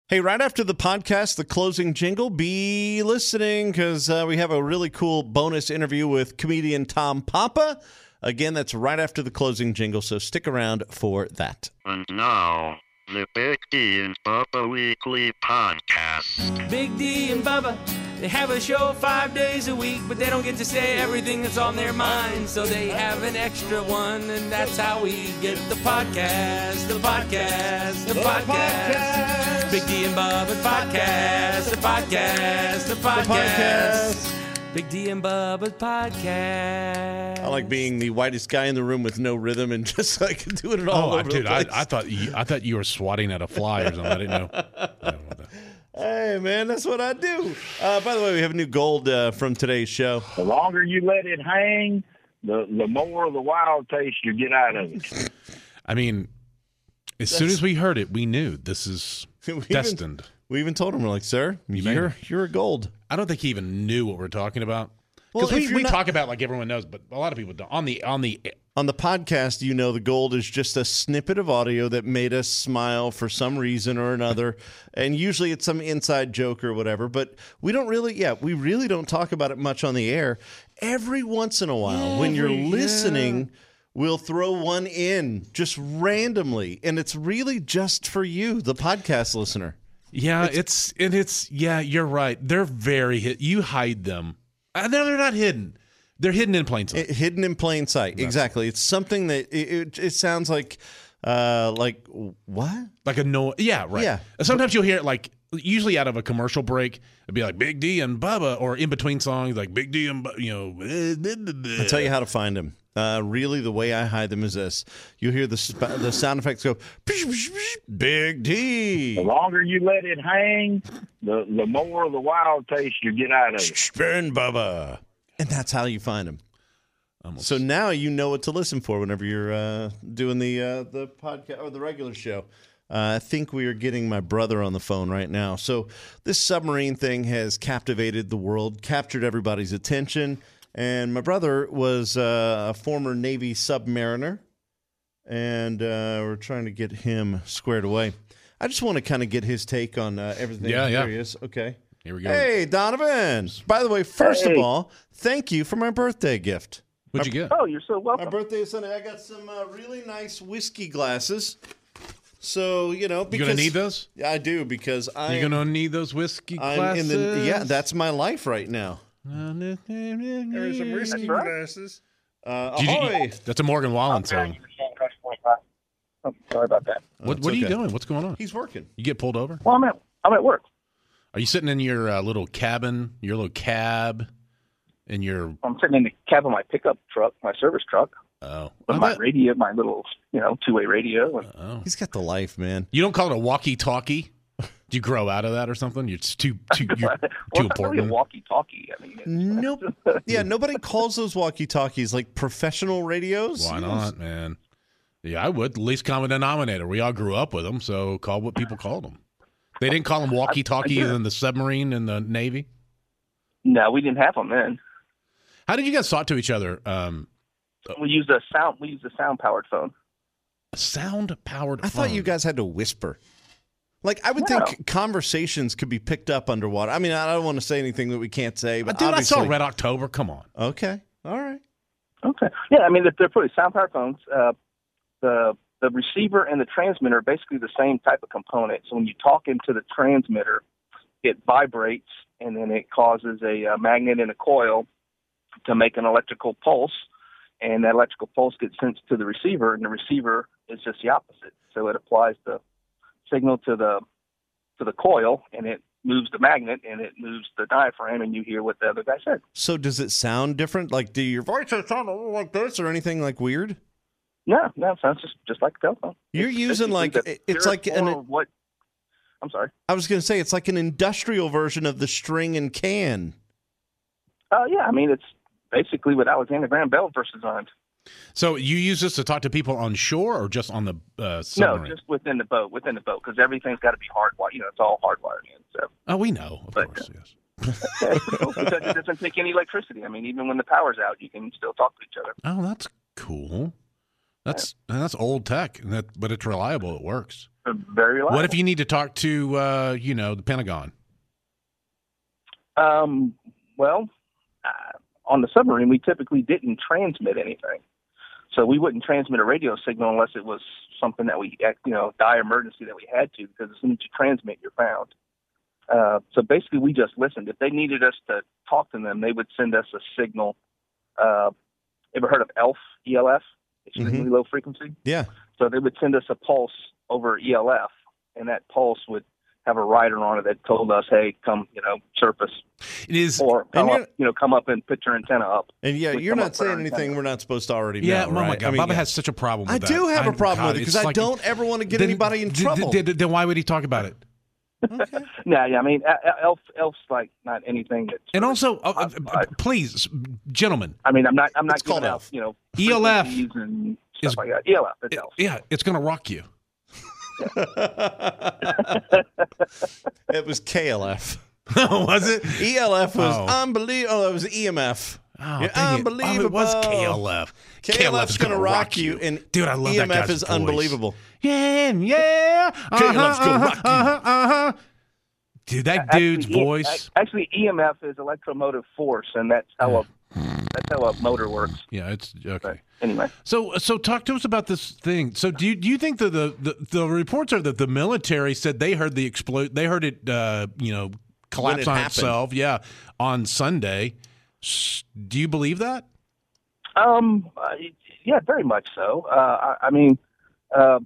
Hey, right after the podcast, the closing jingle, be listening because we have a really cool bonus interview with comedian Tom Papa. Again, that's right after the closing jingle, so stick around for that. And now, the Big D and Bubba Weekly Podcast. Big D and Bubba, they have a show 5 days a week, but they don't get to say everything that's on their mind, so they have an extra one, and that's how we get the podcast. Big D and Bubba podcast. Big D and Bubba's podcast. I like being the whitest guy in the room with no rhythm and just like doing it all over the place. I thought you were swatting at a fly or something. I didn't know. Hey, man, that's what I do. By the way, we have a new gold from today's show. The longer you let it hang, the more of the wild taste you get out of it. I mean, as soon as we heard it, we knew this is destined. We even told him, we're like, sir, you're a gold. I don't think he even knew what we're talking about. Because we talk about like everyone knows, but a lot of people don't. On the podcast, you know, the gold is just a snippet of audio that made us smile for some reason or another, and usually it's some inside joke or whatever. But we really don't talk about it much on the air. Every once in a while, when you're listening, we'll throw one in just randomly, and it's really just for you, the podcast listener. Yeah, you're right. They're very you hide them. No, they're not hidden. They're hidden in plain sight. Hidden in plain sight. Exactly. It's something that it sounds like what? Like a no. Yeah, right. Yeah. Sometimes you'll hear it like usually out of a commercial break. It'd be like Big D and Bubba, or in between songs like Big D and I'll tell you how to find them. Really, the way I hide them is this: you hear the sound effects go, Big D. The longer you let it hang, the more of the wild taste you get out of it. Spin Bubba, and that's how you find them. Almost. So now you know what to listen for whenever you're doing the podcast or the regular show. I think we are getting my brother on the phone right now. So this submarine thing has captivated the world, captured everybody's attention. And my brother was a former Navy submariner, and we're trying to get him squared away. I just want to kind of get his take on everything. Yeah. There he is. Okay. Here we go. Hey, Donovan. By the way, first of all, thank you for my birthday gift. What'd you get? Oh, you're so welcome. My birthday is Sunday. I got some really nice whiskey glasses. So, because... You going to need those? Yeah, I do, because You're going to need those whiskey glasses? That's my life right now. There's some whiskey glasses. That's a Morgan Wallen song. Oh, sorry about that. What are you doing? What's going on? He's working. You get pulled over? Well, I'm at work. Are you sitting in your little cabin, your little cab, in your... I'm sitting in the cab of my pickup truck, my service truck. Oh. With my radio, my little, two-way radio. Oh. He's got the life, man. You don't call it a walkie-talkie? Do you grow out of that or something? You're too important. Really a walkie-talkie. I mean, nobody calls those walkie-talkies like professional radios. Why not, man? Yeah, I would. Least common denominator. We all grew up with them, so call what people called them. They didn't call them walkie-talkies in the submarine in the Navy? No, we didn't have them then. How did you guys talk to each other? We used a sound-powered phone. A sound-powered phone? I thought you guys had to whisper. Like, I would think conversations could be picked up underwater. I mean, I don't want to say anything that we can't say, but dude, I saw Red October. Come on. Okay. All right. Okay. Yeah, I mean, they're pretty sound-powered phones. The receiver and the transmitter are basically the same type of component. So when you talk into the transmitter, it vibrates, and then it causes a magnet in a coil to make an electrical pulse, and that electrical pulse gets sent to the receiver, and the receiver is just the opposite. So it applies the signal to the coil, and it moves the magnet, and it moves the diaphragm, and you hear what the other guy said. So does it sound different? Like, do your voices sound a little like this or anything like weird? No, it sounds just like a telephone. You're using like it's like what? I'm sorry. I was going to say it's like an industrial version of the string and can. Yeah, I mean it's basically what Alexander Graham Bell first designed. So you use this to talk to people on shore or just on the submarine? No, just within the boat, because everything's got to be hardwired. It's all hardwired in. So. Oh, we know, of course, yes. Because it doesn't take any electricity. I mean, even when the power's out, you can still talk to each other. Oh, that's cool. That's old tech, but it's reliable. It works. Very reliable. What if you need to talk to the Pentagon? On the submarine, we typically didn't transmit anything. So we wouldn't transmit a radio signal unless it was something that we, dire emergency that we had to, because as soon as you transmit, you're found. So basically, we just listened. If they needed us to talk to them, they would send us a signal. Ever heard of ELF, ELF? Extremely low frequency? Yeah. So they would send us a pulse over ELF, and that pulse would have a rider on it that told us, hey, come, surface. It is. Or come up and put your antenna up. And you're not saying anything we're not supposed to already know. Yeah, oh right? my God. Bubba has such a problem with that. I do have a problem with it because I don't ever want to get anybody in trouble. Then why would he talk about it? Okay. Yeah, I mean, ELF's like not anything that's. And also, please, gentlemen. I mean, I'm not it's giving out, ELF and stuff like that. ELF, it's ELF. Yeah, it's going to rock you. It was KLF. Was it? ELF was unbelievable. Oh, it was EMF. Oh, unbelievable. It was KLF. KLF's going to rock you. And dude, I love EMF that guy's is voice. Unbelievable. Yeah. KLF's going to rock you. Dude, that dude's voice. Actually, EMF is electromotive force, and that's how a motor works. Yeah, it's okay. But anyway, so talk to us about this thing. So do you think that the reports are that the military said they heard the they heard it collapse on itself? Yeah, on Sunday. Do you believe that? Yeah, very much so. I mean, a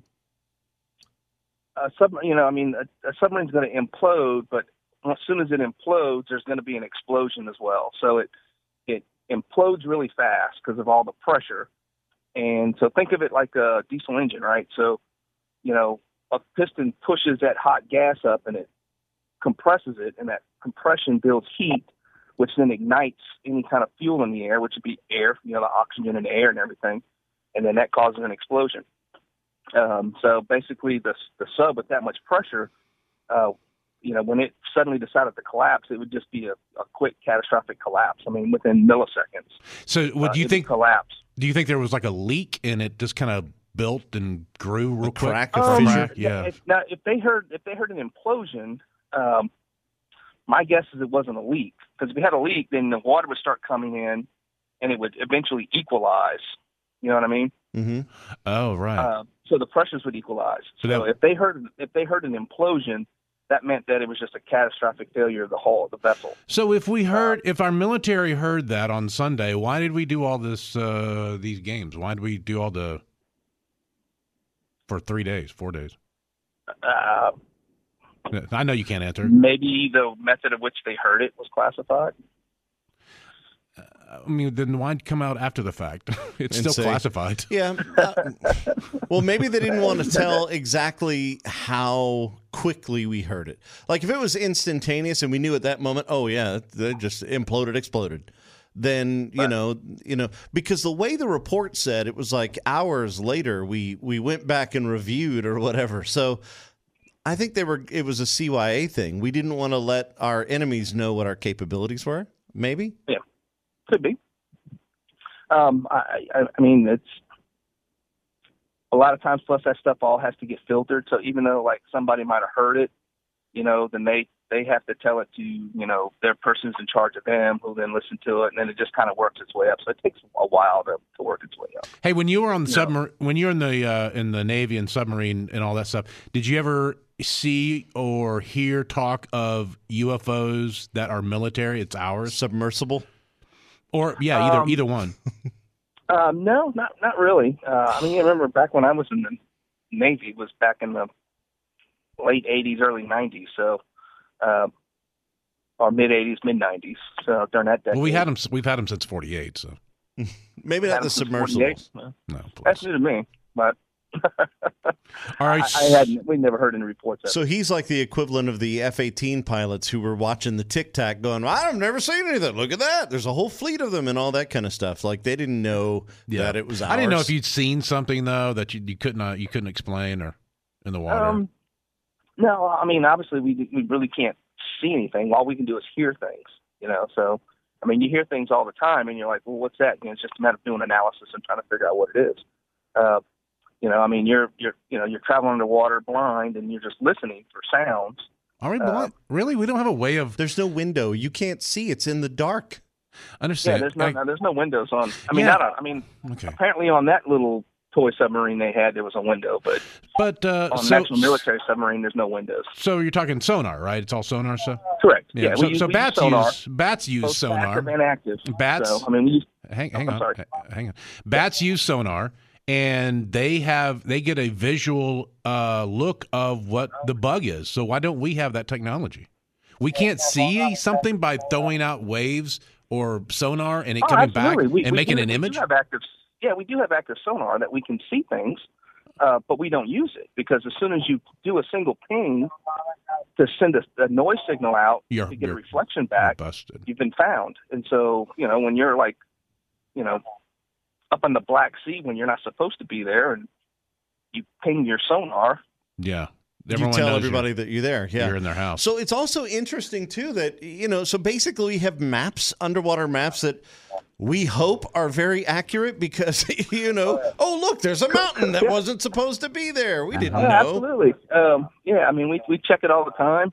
submarine's going to implode, but as soon as it implodes, there's going to be an explosion as well. So it implodes really fast because of all the pressure. And so think of it like a diesel engine, right? So, a piston pushes that hot gas up and it compresses it, and that compression builds heat, which then ignites any kind of fuel in the air, which would be air, the oxygen in the air and everything, and then that causes an explosion. So basically, the sub with that much pressure, when it suddenly decided to collapse, it would just be a quick catastrophic collapse. I mean, within milliseconds. So, do you think collapse? Do you think there was like a leak and it just kind of built and grew real quick? Crack, a fissure? Yeah. If they heard an implosion. My guess is it wasn't a leak, because if we had a leak, then the water would start coming in, and it would eventually equalize. You know what I mean? Mm-hmm. Oh, right. So the pressures would equalize. So if they heard an implosion, that meant that it was just a catastrophic failure of the hull of the vessel. So if our military heard that on Sunday, why did we do all these games? Why did we do all for 3 days, 4 days? I know you can't answer. Maybe the method of which they heard it was classified. I mean, then why come out after the fact? It's still classified. Yeah. Well, maybe they didn't want to tell exactly how quickly we heard it. Like if it was instantaneous and we knew at that moment, oh yeah, they just exploded. Then because the way the report said, it was like hours later we went back and reviewed or whatever. So I think it was a CYA thing. We didn't want to let our enemies know what our capabilities were. Maybe. Yeah, could be. I mean, it's a lot of times. Plus, that stuff all has to get filtered. So even though like somebody might have heard it, then they have to tell it to their persons in charge of them, who then listen to it, and then it just kind of works its way up. So it takes a while to work its way up. Hey, when you were on the submarine, when you were in the Navy and submarine and all that stuff, did you ever see or hear talk of UFOs that are military? It's ours, submersible, or either one. No, not really. I mean, I remember back when I was in the Navy, it was back in the late '80s, early '90s. So, or mid '80s, mid '90s. So during that decade, well, we've had them since '48. So maybe not the submersibles. No, please. That's new to me, but. All right. We never heard any reports of it. So he's like the equivalent of the F-18 pilots who were watching the Tic Tac going, I've never seen anything. Look at that. There's a whole fleet of them and all that kind of stuff. Like they didn't know that it was ours. I didn't know if you'd seen something, though, that you couldn't explain or in the water. No, I mean, obviously we really can't see anything. All we can do is hear things, So, I mean, you hear things all the time and you're like, well, what's that? It's just a matter of doing analysis and trying to figure out what it is. I mean, you're traveling underwater blind, and you're just listening for sounds. Are we blind? Really? We don't have a way of. There's no window. You can't see. It's in the dark. Understand? Yeah, there's no windows on. Okay. Apparently on that little toy submarine they had, there was a window, but on the actual military submarine, there's no windows. So you're talking sonar, right? It's all sonar stuff. Correct. Yeah. So bats use sonar. Active and active. Bats. So, I mean, hang on. Bats use sonar, and they get a visual look of what the bug is. So why don't we have that technology? We can't see something by throwing out waves or sonar and it coming back and making an image. We do have active sonar that we can see things, but we don't use it because as soon as you do a single ping to send a noise signal out to get a reflection back, you've been found. And so, when you're like, up in the Black Sea when you're not supposed to be there and you ping your sonar. Yeah. You tell everybody that you're there. Yeah. You're in their house. So it's also interesting, too, that, so basically we have maps, underwater maps that we hope are very accurate because, oh, look, there's a mountain that wasn't supposed to be there. We didn't know. Absolutely. I mean, we check it all the time.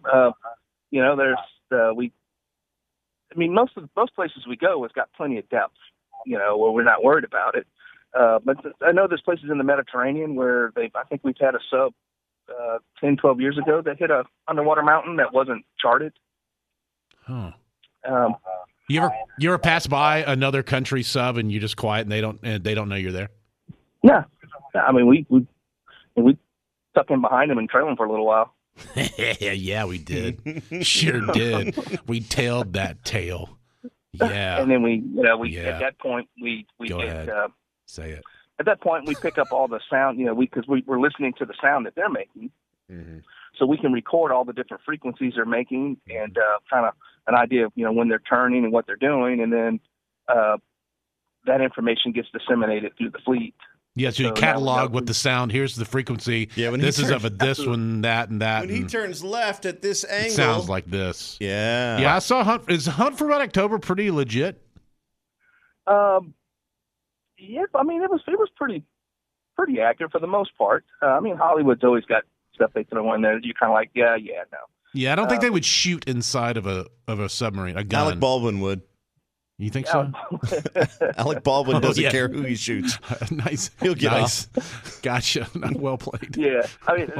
Most places we go has got plenty of depth, where we're not worried about it. But I know there's places in the Mediterranean where I think we've had a sub 10, 12 years ago that hit a underwater mountain that wasn't charted. Huh. You ever pass by another country sub and you're just quiet and they don't know you're there? Yeah. I mean, we tuck in behind them and trail them for a little while. Yeah, we did. Sure did. We tailed that tail. Yeah. And then at that point we Go ahead. Say it. At that point, we pick up all the sound, because we're listening to the sound that they're making. Mm-hmm. So we can record all the different frequencies they're making and kind of an idea of, when they're turning and what they're doing. And then that information gets disseminated through the fleet. Yeah, so you catalog with the sound. Here's the frequency. Yeah, this is of this one, that, and that. When he turns left at this angle. It sounds like this. Yeah. Yeah, I saw Hunt. Is Hunt for Red October pretty legit? Yeah, I mean, it was pretty accurate for the most part. Hollywood's always got stuff they throw in there that you're kind of like, no. Yeah, I don't think they would shoot inside of a submarine, a gun. Alec Baldwin would. You think so? Alec Baldwin doesn't care who he shoots. Nice. He'll get off. Gotcha. Well played. Yeah, I mean,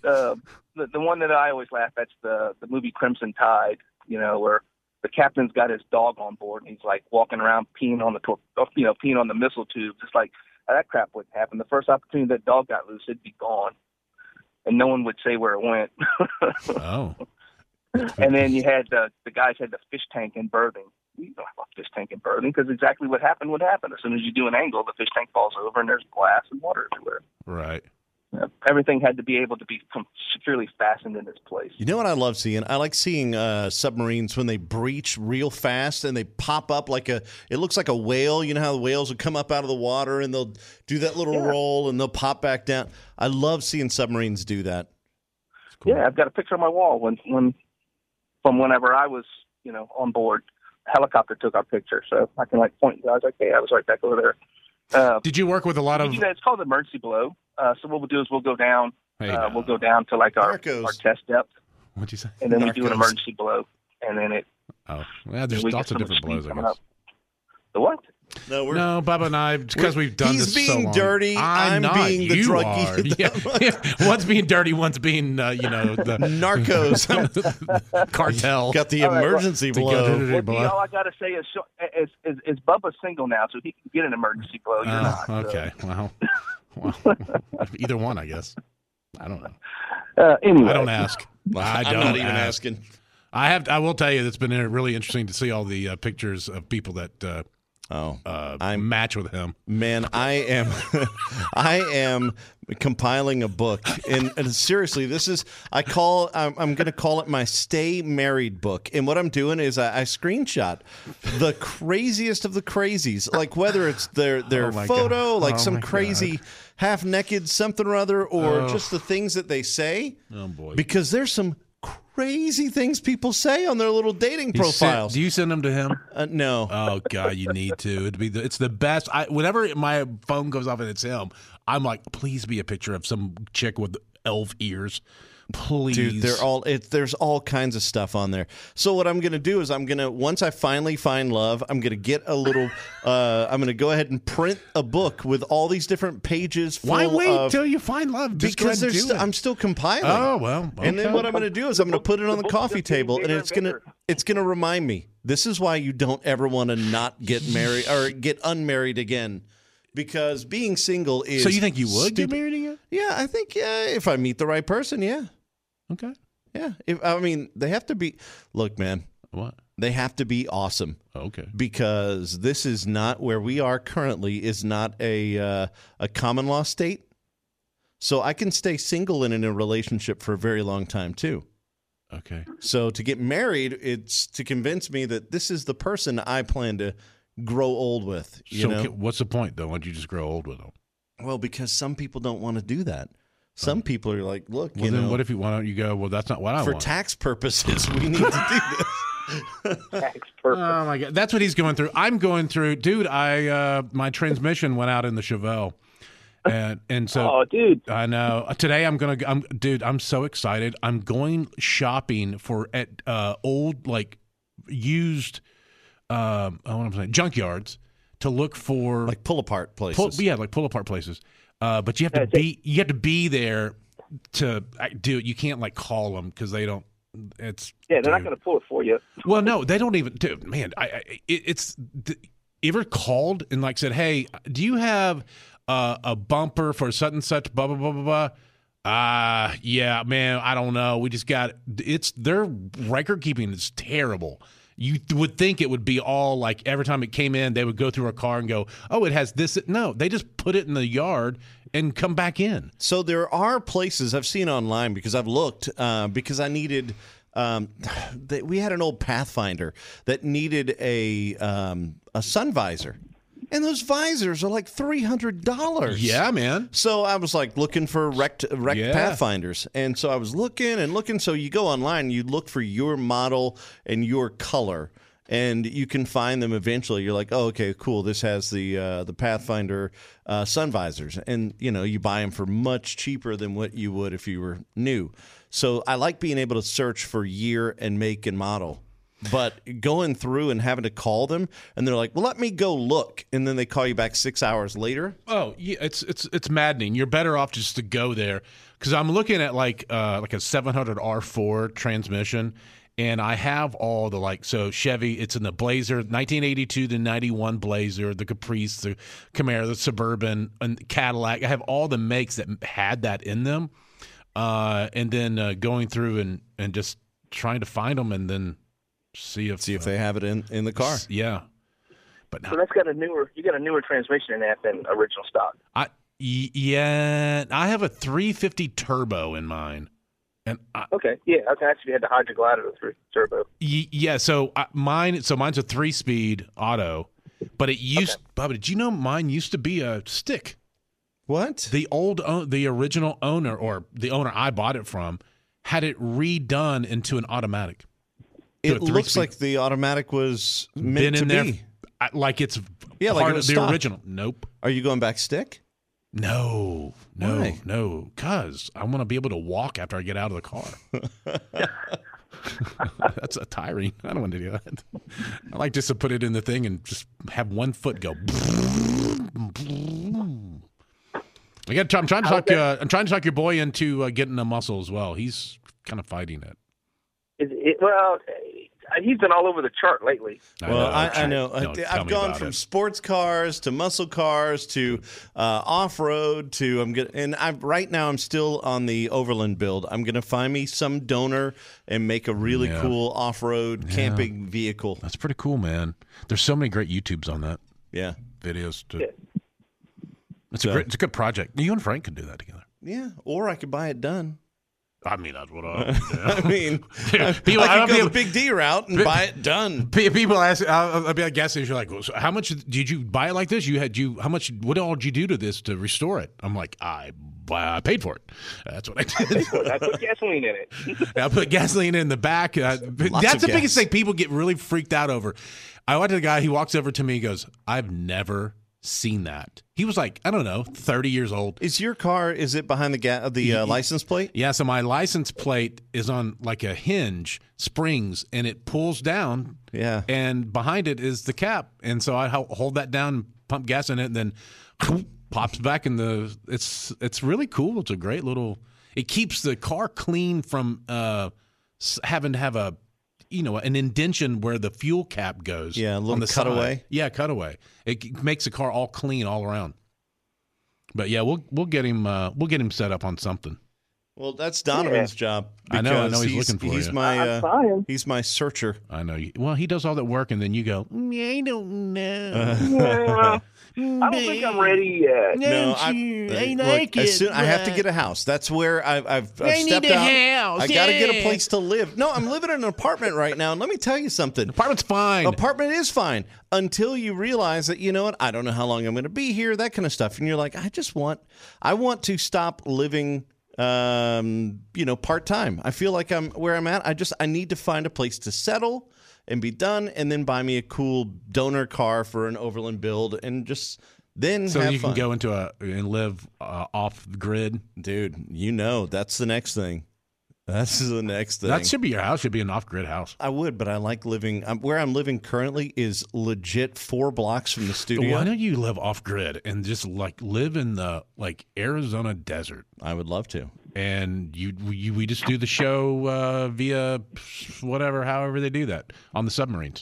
the one that I always laugh at's the movie Crimson Tide. Where the captain's got his dog on board and he's like walking around peeing on the missile tube. Just like that crap wouldn't happen. The first opportunity that dog got loose, it'd be gone, and no one would say where it went. Oh. And then you had the guys had the fish tank in berthing. You don't have a fish tank in berthing because exactly what happened would happen. As soon as you do an angle, the fish tank falls over and there's glass and water everywhere. Right. Everything had to be able to be securely fastened in its place. You know what I love seeing? I like seeing submarines when they breach real fast and they pop up it looks like a whale. You know how the whales will come up out of the water and they'll do that little roll and they'll pop back down. I love seeing submarines do that. Cool. Yeah, I've got a picture on my wall from whenever I was, on board. A helicopter took our picture, so I can point. I was like, hey, I was right back over there. Did you work with a lot of? It's called emergency blow. So what we'll do is we'll go down. We'll go down to our test depth. What'd you say? And then we do an emergency blow, and then it. Oh, yeah. There's lots of different blows, I guess. The what? No, Bubba and I, because we've done this so long. He's being dirty. I'm being the druggie. One's being dirty. One's being, the narcos cartel. Got the emergency blow. All I got to say is Bubba's single now, so he can get an emergency blow. You're not. Okay. So. Well, either one, I guess. I don't know. Anyway. I don't ask. I'm not even asking. I will tell you, it's been really interesting to see all the pictures of people that match with him. Man, I am compiling a book, and seriously, I'm going to call it my Stay Married book. And what I'm doing is I screenshot the craziest of the crazies, like whether it's their photo, like some crazy half naked something or other, or just the things that they say. Oh boy, because there's some crazy things people say on their little dating profiles. Do you send them to him? No. Oh God, you need to. It's the best. Whenever my phone goes off and it's him, I'm like, please be a picture of some chick with elf ears. Please. Dude, there's all kinds of stuff on there. So what I'm going to do is once I finally find love, I'm going to get a little, I'm going to go ahead and print a book with all these different pages full Why wait till you find love? Because I'm still compiling. Oh, well. Okay. And then what I'm going to do is I'm going to put it on the coffee table, and it's going to remind me, this is why you don't ever want to not get married or get unmarried again. Because being single is So you think you would get married again? Yeah, I think if I meet the right person, yeah. Okay. Yeah. They have to be. Look, man. What? They have to be awesome. Okay. Because this is not where we are currently. Is not a common law state. So I can stay single and in a relationship for a very long time too. Okay. So to get married, it's to convince me that this is the person I plan to grow old with. You know? What's the point though? Why don't you just grow old with them? Well, because some people don't want to do that. Some people are like, look, why don't you go, well, that's not what I want. For tax purposes, we need to do this. Tax purpose. Oh, my God. That's what he's going through. I'm going through, dude, my transmission went out in the Chevelle. And so, oh, dude, I know. Today I'm so excited. I'm going shopping for old, like, used, junkyards to look for. Like pull-apart places. Like pull-apart places. But you have to be there to do it. You can't like call them because they don't. They're not going to pull it for you. Well, no, they don't even. Dude, man, you ever called and like said, hey, do you have a bumper for such and such? Blah blah blah blah blah. Yeah, man, I don't know. We just got their record keeping is terrible. You would think it would be all like every time it came in, they would go through a car and go, oh, it has this. No, they just put it in the yard and come back in. So there are places I've seen online because I've looked because I needed we had an old Pathfinder that needed a sun visor. And those visors are like $300. Yeah, man. So I was like looking for wrecked Pathfinders. And so I was looking. So you go online, you look for your model and your color, and you can find them eventually. You're like, oh, okay, cool. This has the Pathfinder sun visors. And, you buy them for much cheaper than what you would if you were new. So I like being able to search for year and make and model. But going through and having to call them, and they're like, well, let me go look. And then they call you back 6 hours later. Oh, yeah, it's maddening. You're better off just to go there. Because I'm looking at like a 700 R4 transmission, and I have all the so Chevy, it's in the Blazer, 1982 to 91 Blazer, the Caprice, the Camaro, the Suburban, and Cadillac. I have all the makes that had that in them. And then going through and just trying to find them and then see if they have it in the car. Yeah, but so that's got a newer transmission in that than original stock. I have a 350 turbo in mine, and actually you had the Hydra Glider with 3 turbo. Yeah, so mine's a 3-speed auto, but it used. Bubba, did you know mine used to be a stick? What? The original owner, or the owner I bought it from, had it redone into an automatic. It looks like the automatic was meant to be. Like it's part of the original. Nope. Are you going back stick? No. Because I want to be able to walk after I get out of the car. That's a tiring. I don't want to do that. I like just to put it in the thing and just have one foot go. I'm trying to talk your boy into getting the muscle as well. He's kind of fighting it. He's been all over the chart lately. I know. I've gone from sports cars to muscle cars to off-road to right now I'm still on the Overland build. I'm going to find me some donor and make a really cool off-road camping vehicle. That's pretty cool, man. There's so many great YouTubes on that. Yeah. Videos. It's a good project. You and Frank could do that together. Yeah, or I could buy it done. I mean, that's what I people, I could go the Big D route and buy it done. People ask, I'll be at gas station, like, well, so how much did you buy it like this? What all did you do to this to restore it? I'm like, I I paid for it. That's what I did. I put gasoline in it. I put gasoline in the back. That's the biggest thing people get really freaked out over. I watched a guy, he walks over to me, he goes, I've never seen that. He was like, I don't know, 30 years old. Is your car, is it behind the license plate? Yeah, so my license plate is on like a hinge, springs, and it pulls down. Yeah. And behind it is the cap. And so I hold that down, pump gas in it, and then pops back in the – it's really cool. It's a great little – it keeps the car clean from having to have an indention where the fuel cap goes. Yeah, a little cutaway. Side. Yeah, cutaway. It makes the car all clean all around. But yeah, we'll get him set up on something. Well, that's Donovan's job. I know he's looking for you. He's my searcher. I know. Well, he does all that work, and then you go, I don't know. I don't think I'm ready yet. No, I have to get a house. That's where I've stepped out. House. I got to get a place to live. No, I'm living in an apartment right now, and let me tell you something. Apartment's fine. Apartment is fine until you realize that, you know what, I don't know how long I'm going to be here, that kind of stuff. And you're like, I want to stop living part-time. I feel like where I'm at. I need to find a place to settle and be done, and then buy me a cool donor car for an overland build, and just then so have you fun. Can go into and live off the grid, dude. That's the next thing. That's the next thing. That should be your house. Should be an off-grid house. I would, but I like living. Where I'm living currently is legit 4 blocks from the studio. Why don't you live off-grid and just live in the Arizona desert? I would love to. And we just do the show via however they do that on the submarines.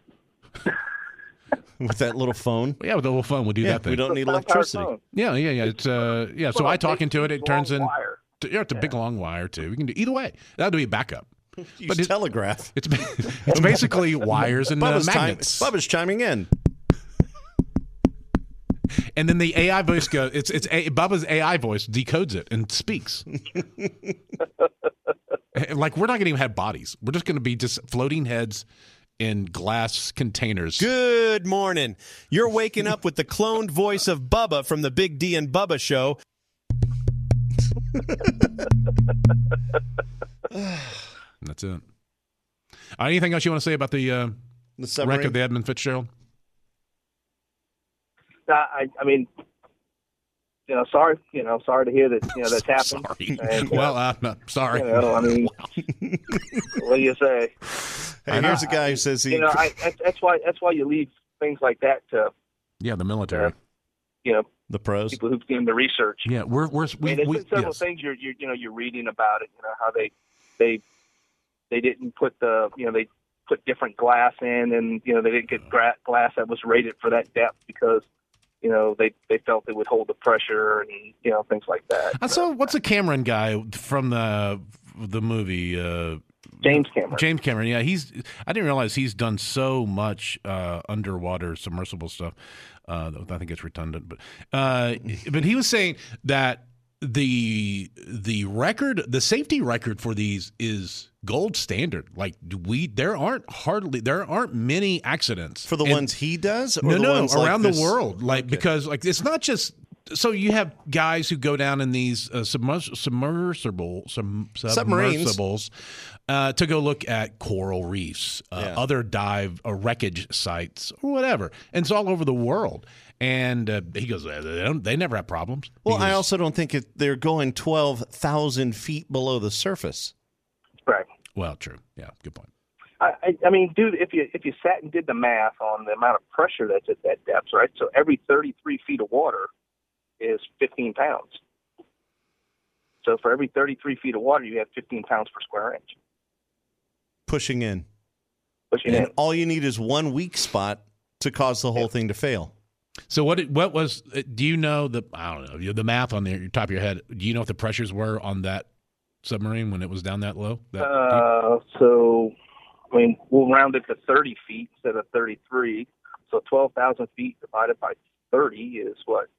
With that little phone? Yeah, with the little phone, we'll do that thing. We don't need electricity. Yeah. It's So I talk into it. It turns in. It's a big long wire too. We can do either way. That'll be a backup. Use telegraph. It's basically wires and magnets. Bubba's chiming in. And then the AI voice goes. Bubba's AI voice decodes it and speaks. We're not going to even have bodies. We're just going to be just floating heads in glass containers. Good morning. You're waking up with the cloned voice of Bubba from the Big D and Bubba Show. That's it. Anything else you want to say about the wreck of the Edmund Fitzgerald? I mean, sorry to hear that. That's happened. Sorry. And, I'm sorry. I mean, what do you say? Hey, here's a guy who says he. That's why you leave things like that to. Yeah, the military. The pros, people who've done the research. Yeah, there's been several things you're reading about it. How they didn't put they put different glass in, and they didn't get glass that was rated for that depth because they felt it would hold the pressure and things like that. So what's the Cameron guy from the movie? James Cameron. James Cameron, yeah, I didn't realize he's done so much underwater submersible stuff. I think it's redundant, but he was saying that the safety record for these is gold standard. There aren't many accidents for the ones he does. Or no, ones around like the world. Because it's not just. So you have guys who go down in these submersibles to go look at coral reefs, other dive wreckage sites, or whatever, and it's all over the world. And he goes, they never have problems. Well, I also don't think they're going 12,000 feet below the surface. Right. Well, true. Yeah, good point. I mean, dude, if you sat and did the math on the amount of pressure that's at that depth, right? So every 33 feet of water is 15 pounds. So for every 33 feet of water, you have 15 pounds per square inch. Pushing in. And all you need is one weak spot to cause the whole thing to fail. So what was? Do you know I don't know the math on your top of your head? Do you know what the pressures were on that submarine when it was down that low? So I mean, we'll round it to 30 feet instead of 33. So 12,000 feet divided by 30 is what?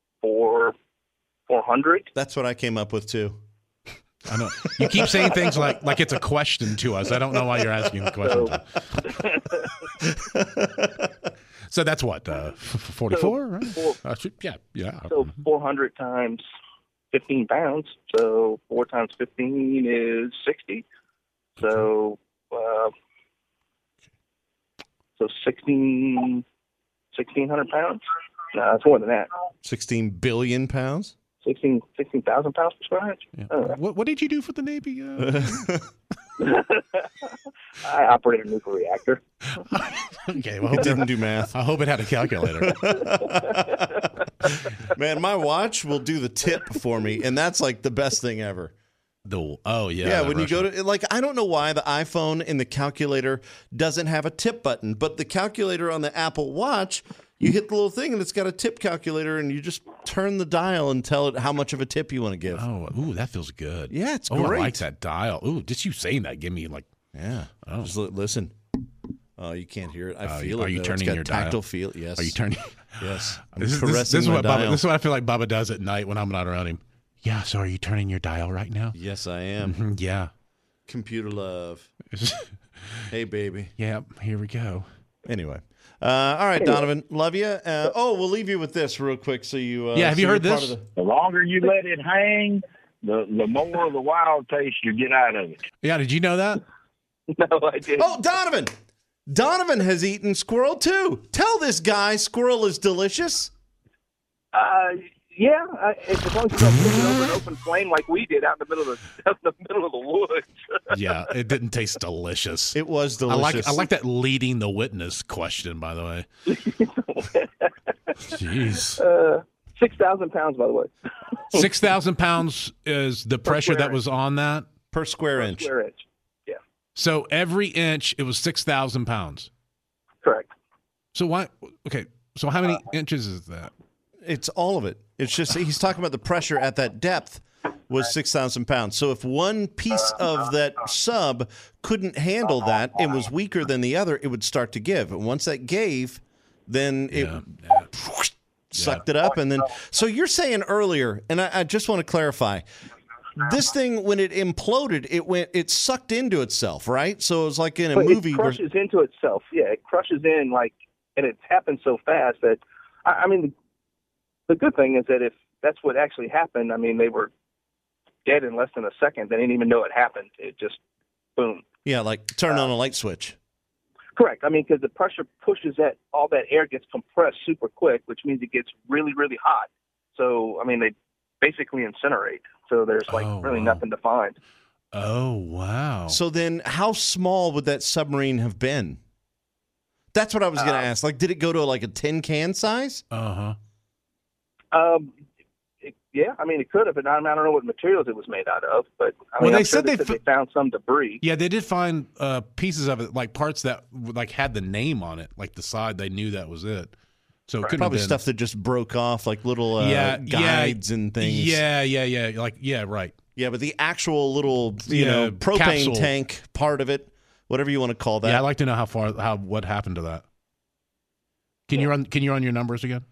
400? That's what I came up with too. I know. You keep saying things like it's a question to us. I don't know why you're asking the question. So that's what 44, right? Yeah. So 400 times 15 pounds. So 4 times 15 is 60. So, 1,600 pounds. No, it's more than that. 16 billion pounds. 16,000 pounds per square inch. Yeah. What did you do for the Navy? I operated a nuclear reactor. Okay, well, It didn't do math. I hope it had a calculator. Man, my watch will do the tip for me, and that's like the best thing ever. Yeah, when you go to, like, I don't know why the iPhone in the calculator doesn't have a tip button, but the calculator on the Apple Watch, you hit the little thing and it's got a tip calculator, and you just turn the dial and tell it how much of a tip you want to give. Oh, ooh, that feels good. Yeah, it's great. great. I like that dial. Ooh, just you saying that give me like, yeah. Oh. Just listen. Oh, you can't hear it. I feel it. Are you though. turning It's got your tactile dial? feel. Yes. Are you turning? Yes. I'm This caressing is my what dial. this is what I feel like Bubba does at night when I'm not around him. Yeah. So are you turning your dial right now? Yes, I am. Mm-hmm, yeah. Computer love. Hey, baby. Yeah. Here we go. Anyway. All right, Donovan. Love you. We'll leave you with this real quick. So you. Have you heard this? The longer you let it hang, the more of the wild taste you get out of it. Yeah. Did you know that? No, I didn't. Oh, Donovan. Donovan has eaten squirrel too. Tell this guy squirrel is delicious. Yeah, as long as you don't put it over an open flame like we did out in the middle of the woods. Yeah, it didn't taste delicious. It was delicious. I like that leading the witness question, by the way. Jeez. 6,000 pounds, by the way. 6,000 pounds is the pressure that was on that? Per square inch. Square inch. Yeah. So every inch, it was 6,000 pounds. Correct. So why? Okay. So how many inches is that? It's all of it. It's just he's talking about the pressure at that depth was 6,000 pounds. So if one piece of that sub couldn't handle that and was weaker than the other, it would start to give. And once that gave, then it sucked it up. And then, so you're saying earlier, and I just want to clarify, this thing, when it imploded, it sucked into itself, right? So it was like in a movie. It crushes into itself. Yeah, it crushes in and it's happened so fast that, I mean, the good thing is that if that's what actually happened, I mean, they were dead in less than a second. They didn't even know it happened. It just, boom. Yeah, like turn on a light switch. Correct. I mean, because the pressure pushes all that air gets compressed super quick, which means it gets really, really hot. So, I mean, they basically incinerate. So there's nothing to find. Oh, wow. So then how small would that submarine have been? That's what I was going to ask. Like, did it go to like a tin can size? Uh-huh. Yeah, I mean, it could have, but I don't know what materials it was made out of. But I they mean, said they found some debris. Yeah, they did find pieces of it, like parts that like had the name on it, like the side. They knew that was it. So it couldn't probably have been stuff that just broke off, like little guides and things. Yeah. Like right. Yeah, but the actual little propane capsule tank part of it, whatever you want to call that. Yeah, I'd like to know what happened to that. Can you run your numbers again?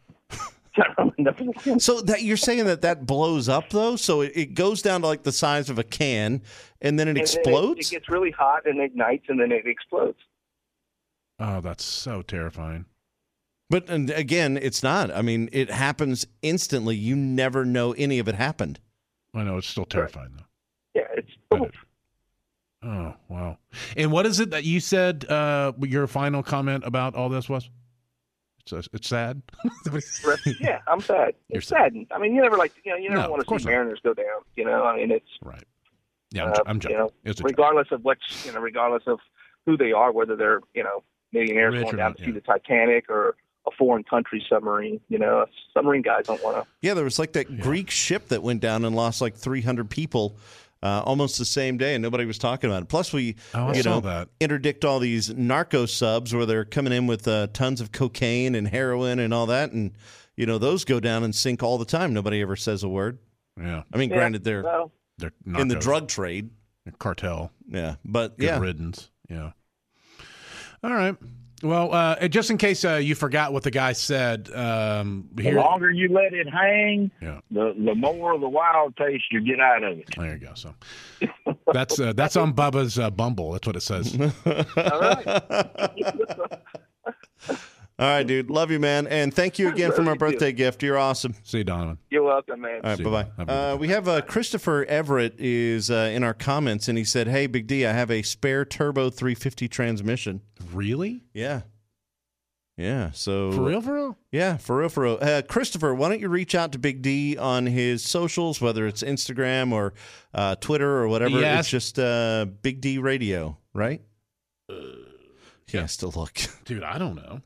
So that you're saying that blows up though, so it goes down to like the size of a can, and then it explodes. It gets really hot and ignites, and then it explodes. Oh, that's so terrifying. But and again, it's not. I mean, it happens instantly. You never know any of it happened. I know it's still terrifying though. Yeah, it's. Oh wow! And what is it that you said? Your final comment about all this was? It's sad. Yeah, I'm sad. It's saddened. I mean, you never want to see mariners go down. I mean, it's right. Yeah, I'm joking. Regardless of regardless of who they are, whether they're millionaires going down to see the Titanic or a foreign country submarine. Submarine guys don't want to. Yeah, there was like that Greek ship that went down and lost like 300 people. Almost the same day, and nobody was talking about it. Plus, we interdict all these narco subs where they're coming in with tons of cocaine and heroin and all that, and those go down and sink all the time. Nobody ever says a word. Yeah, I mean, granted, they're in the drug trade, cartel. Yeah, but Good riddance. Yeah. All right. Well, just in case you forgot what the guy said, the longer you let it hang, the more of the wild taste you get out of it. There you go. So that's on Bubba's Bumble. That's what it says. All right. All right, dude. Love you, man. And thank you again for my birthday gift. You're awesome. See you, Donovan. You're welcome, man. All right, bye-bye. We have Christopher Everett is in our comments, and he said, hey, Big D, I have a spare turbo 350 transmission. Really? Yeah. Yeah, so... For real? Yeah, for real. Christopher, why don't you reach out to Big D on his socials, whether it's Instagram or Twitter or whatever. It's just Big D Radio, right? He has to look. Dude, I don't know.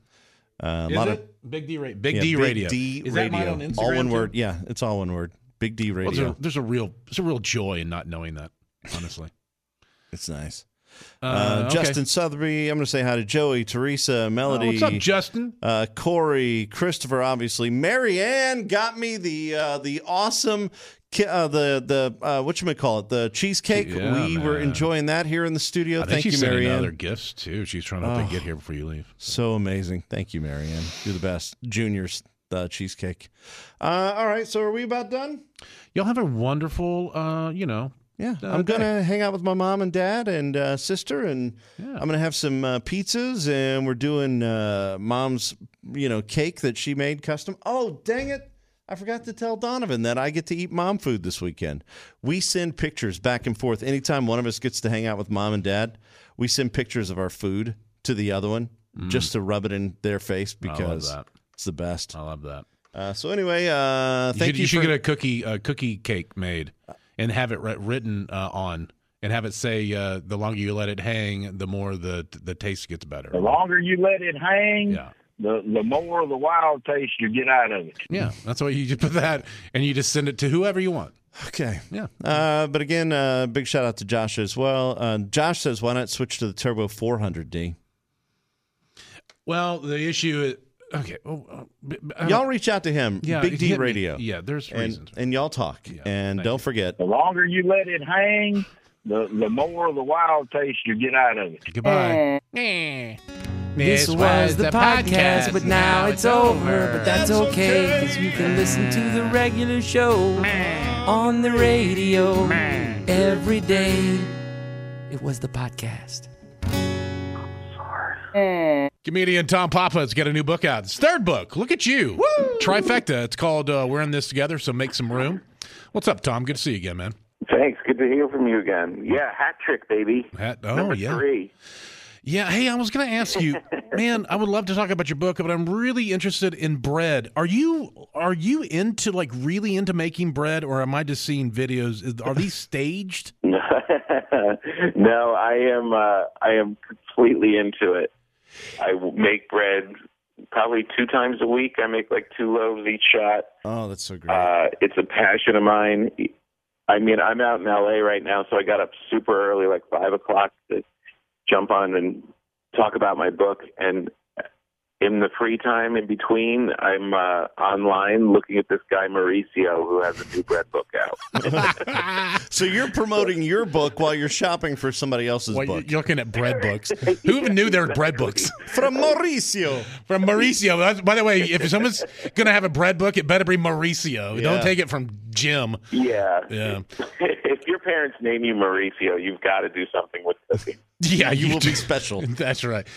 Big D Radio? Big D Radio. Is that mine on Instagram? All one word. Too? Yeah, it's all one word. Big D Radio. Well, there's a real joy in not knowing that, honestly. It's nice. Justin Sotheby, I'm going to say hi to Joey, Teresa, Melody. What's up, Justin? Corey, Christopher, obviously. Marianne got me the awesome whatchamacallit, the cheesecake. We were enjoying that here in the studio. Thank you, Marianne. Sending other gifts too. She's trying to get here before you leave. So amazing. Thank you, Marianne. You're the best. Junior's cheesecake. All right, so are we about done? Y'all have a wonderful, Yeah, I'm going to hang out with my mom and dad and sister, and I'm going to have some pizzas, and we're doing mom's, cake that she made custom. Oh, dang it. I forgot to tell Donovan that I get to eat mom food this weekend. We send pictures back and forth. Anytime one of us gets to hang out with mom and dad, we send pictures of our food to the other one just to rub it in their face because it's the best. I love that. So anyway, thank you. You should get a cookie cake made. And have it written on, and have it say, the longer you let it hang, the more the taste gets better. The longer you let it hang, the more of the wild taste you get out of it. Yeah, that's why you just put that, and you just send it to whoever you want. Okay. Yeah. But again, big shout out to Josh as well. Josh says, why not switch to the Turbo 400D? Well, the issue is... Okay. Y'all reach out to him. Yeah, Big D Radio. Yeah, there's reasons. And y'all talk. Yeah, and don't forget. The longer you let it hang, the more of the wild taste you get out of it. Goodbye. This was the podcast, but now it's over. But that's okay, because you can listen to the regular show on the radio every day. It was the podcast. Comedian Tom Papa has got a new book out. It's third book. Look at you. Woo! Trifecta. It's called We're in This Together, so make some room. What's up, Tom? Good to see you again, man. Thanks. Good to hear from you again. Yeah, hat trick, baby. Number 3. Yeah, hey, I was going to ask you, man, I would love to talk about your book, but I'm really interested in bread. Are you into, really into making bread, or am I just seeing videos? Are these staged? No, I am completely into it. I make bread probably 2 times a week. I make 2 loaves each shot. Oh, that's so great. It's a passion of mine. I mean, I'm out in L.A. right now, so I got up super early, 5 o'clock, to jump on and talk about my book. And in the free time in between, I'm online looking at this guy Mauricio who has a new bread book out. So you're promoting your book while you're shopping for somebody else's book. You're looking at bread books. Who even knew there were bread books? From Mauricio. From Mauricio. By the way, if someone's going to have a bread book, it better be Mauricio. Yeah. Don't take it from Jim. Yeah. If your parents name you Mauricio, you've got to do something with cooking. Yeah, you will be special. That's right.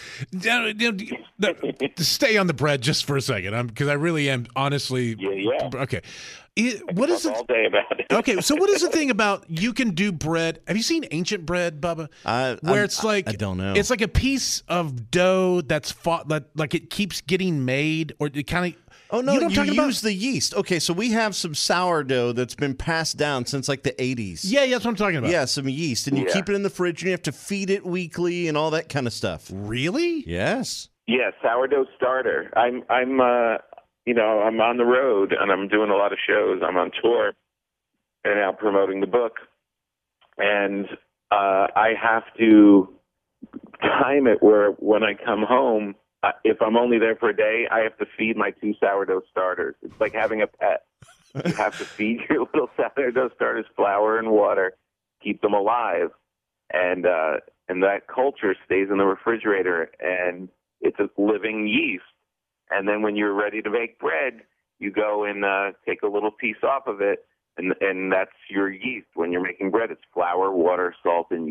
Stay on the bread just for a second, because I really am honestly. Yeah. Okay. What is it? All day about it. Okay, so what is the thing about you can do bread? Have you seen ancient bread, Bubba? I don't know. It's like a piece of dough that's like it keeps getting made, or it kind of. Oh, no, you use the yeast. Okay, so we have some sourdough that's been passed down since the 80s. Yeah, that's what I'm talking about. Yeah, some yeast. And you keep it in the fridge, and you have to feed it weekly and all that kind of stuff. Really? Yes. Yeah, sourdough starter. I'm on the road, and I'm doing a lot of shows. I'm on tour and out promoting the book. And I have to time it where when I come home, if I'm only there for a day, I have to feed my 2 sourdough starters. It's like having a pet. You have to feed your little sourdough starters flour and water, keep them alive, and that culture stays in the refrigerator, and it's a living yeast. And then when you're ready to make bread, you go and take a little piece off of it, and that's your yeast. When you're making bread, it's flour, water, salt, and yeast.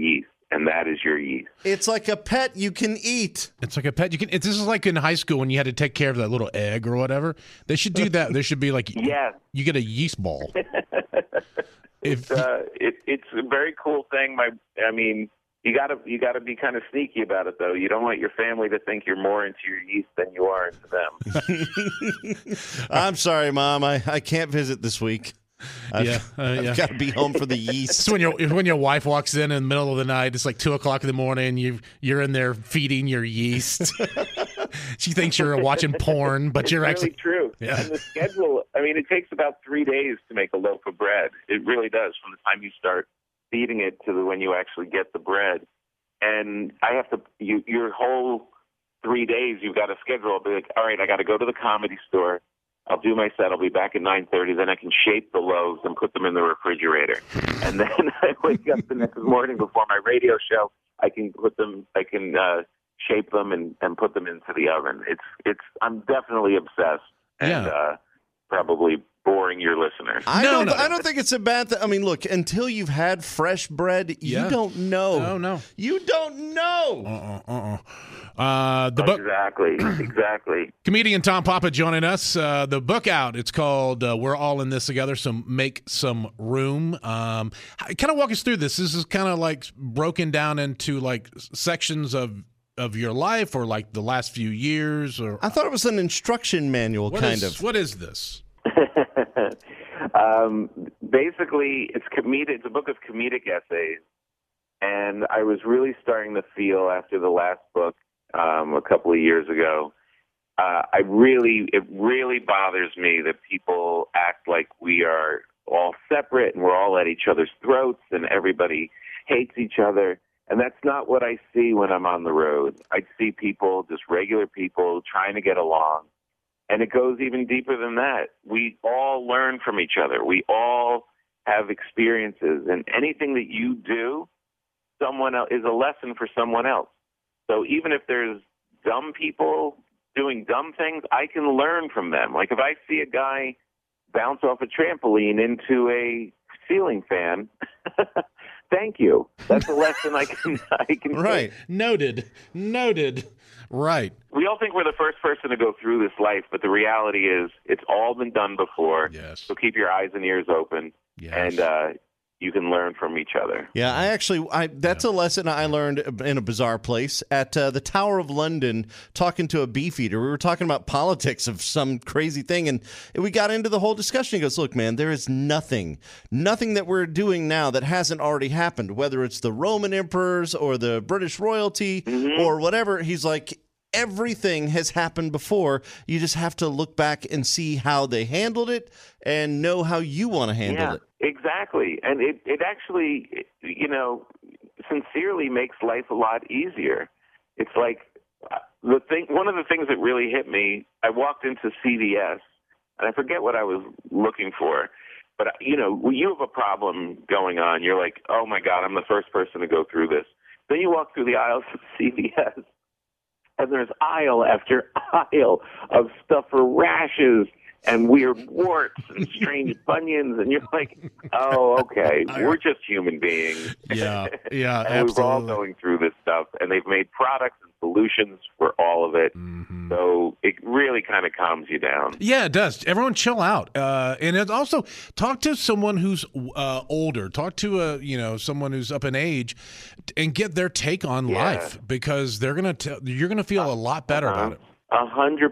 and that is your yeast. It's like a pet you can eat. It's like a pet you can. This is like in high school when you had to take care of that little egg or whatever. They should do that. There should be like you get a yeast ball. It's a very cool thing. You gotta be kind of sneaky about it, though. You don't want your family to think you're more into your yeast than you are into them. I'm sorry, Mom. I can't visit this week. I've got to be home for the yeast. So when your wife walks in the middle of the night, it's like 2:00 in the morning. You're in there feeding your yeast. She thinks you're watching porn, but you're actually true. Yeah. And the schedule. It takes about 3 days to make a loaf of bread. It really does, from the time you start feeding it to when you actually get the bread. And I have to your whole 3 days. You've got to schedule. I'll be like, all right, I got to go to the Comedy Store. I'll do my set. I'll be back at 9:30. Then I can shape the loaves and put them in the refrigerator. And then I wake up the next morning before my radio show. I can put them. I can shape them and put them into the oven. I'm definitely obsessed and probably boring your listeners. I don't think it's a bad thing. Look, until you've had fresh bread, you don't know. No. You don't know. The book. Exactly. Comedian Tom Papa joining us. The book out. It's called We're All in This Together, so make some room. Kind of walk us through this. This is kind of like broken down into like sections of your life or like the last few years. Or I thought it was an instruction manual, kind of. What is this? Basically, it's a book of comedic essays, and I was really starting to feel after the last book a couple of years ago. It really bothers me that people act like we are all separate and we're all at each other's throats and everybody hates each other. And that's not what I see when I'm on the road. I see people, just regular people, trying to get along. And it goes even deeper than that. We all learn from each other. We all have experiences. And anything that you do, someone else is a lesson for someone else. So even if there's dumb people doing dumb things, I can learn from them. Like if I see a guy bounce off a trampoline into a ceiling fan, thank you. That's a lesson I can right. Take. Noted. Right. We all think we're the first person to go through this life, but the reality is it's all been done before. Yes. So keep your eyes and ears open. Yes. And you can learn from each other. Yeah, that's a lesson I learned in a bizarre place at the Tower of London, talking to a beefeater. We were talking about politics of some crazy thing, and we got into the whole discussion. He goes, look, man, there is nothing that we're doing now that hasn't already happened, whether it's the Roman emperors or the British royalty or whatever. He's like, everything has happened before. You just have to look back and see how they handled it and know how you want to handle it. Exactly. And it actually, sincerely makes life a lot easier. It's like one of the things that really hit me, I walked into CVS and I forget what I was looking for. But, when you have a problem going on, you're like, oh my God, I'm the first person to go through this. Then you walk through the aisles of CVS and there's aisle after aisle of stuff for rashes and weird warts and strange bunions, and you're like, oh, okay, we're just human beings. Yeah, and absolutely. We're all going through this stuff, and they've made products and solutions for all of it. Mm-hmm. So it really kind of calms you down. Yeah, it does. Everyone chill out. And it also, talk to someone who's older. Talk to someone who's up in age and get their take on life, because you're going to feel a lot better about it. 100%.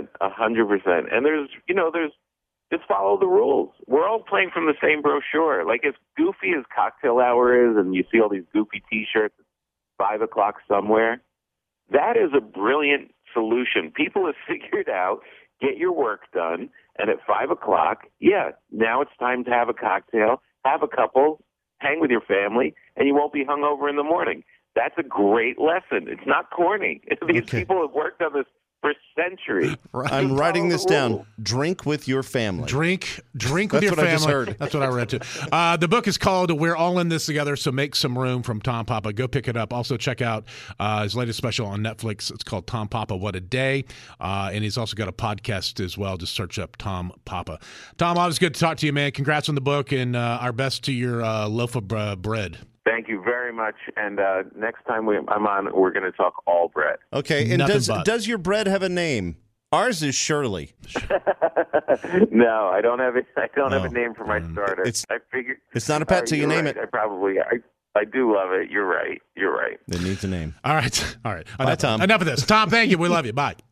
And there's just follow the rules. We're all playing from the same brochure. Like, as goofy as Cocktail Hour is, and you see all these goofy T-shirts at 5 o'clock somewhere, that is a brilliant solution. People have figured out, get your work done, and at 5 o'clock, now it's time to have a cocktail, have a couple, hang with your family, and you won't be hungover in the morning. That's a great lesson. It's not corny. These people have worked on this for centuries. I'm writing this down. Drink with your family. Drink with your family. That's what I just heard. That's what I read too. The book is called We're All in This Together, so make some room, from Tom Papa. Go pick it up. Also check out his latest special on Netflix. It's called Tom Papa, What a Day. And he's also got a podcast as well. Just search up Tom Papa. Tom, always good to talk to you, man. Congrats on the book, and our best to your loaf of bread. Thank you very much. And next time I'm on, we're going to talk all bread. Okay. And does your bread have a name? Ours is Shirley. No, I don't have it. I don't have a name for my starter. I figured it's not a pet till you name it. I do love it. You're right. It needs a name. All right. Bye, Tom. Enough of this. Tom, thank you. We love you. Bye.